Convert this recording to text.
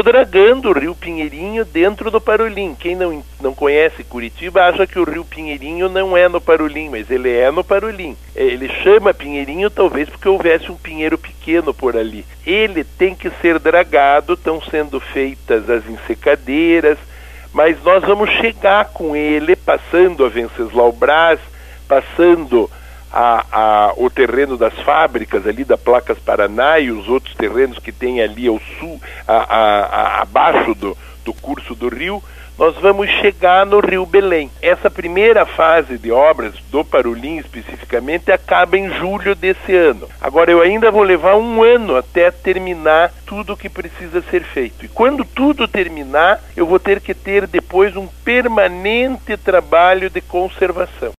estou dragando o Rio Pinheirinho dentro do Parolim. Quem não conhece Curitiba acha que o Rio Pinheirinho não é no Parolim, mas ele é no Parolim. Ele chama Pinheirinho talvez porque houvesse um pinheiro pequeno por ali. Ele tem que ser dragado, estão sendo feitas as ensecadeiras, mas nós vamos chegar com ele, passando a Venceslau Braz, passando o terreno das fábricas ali da Placas Paraná e os outros terrenos que tem ali ao sul, abaixo do curso do rio, nós vamos chegar no Rio Belém. Essa primeira fase de obras do Parolim especificamente acaba em julho desse ano. Agora eu ainda vou levar um ano até terminar tudo o que precisa ser feito. E quando tudo terminar, eu vou ter que ter depois um permanente trabalho de conservação.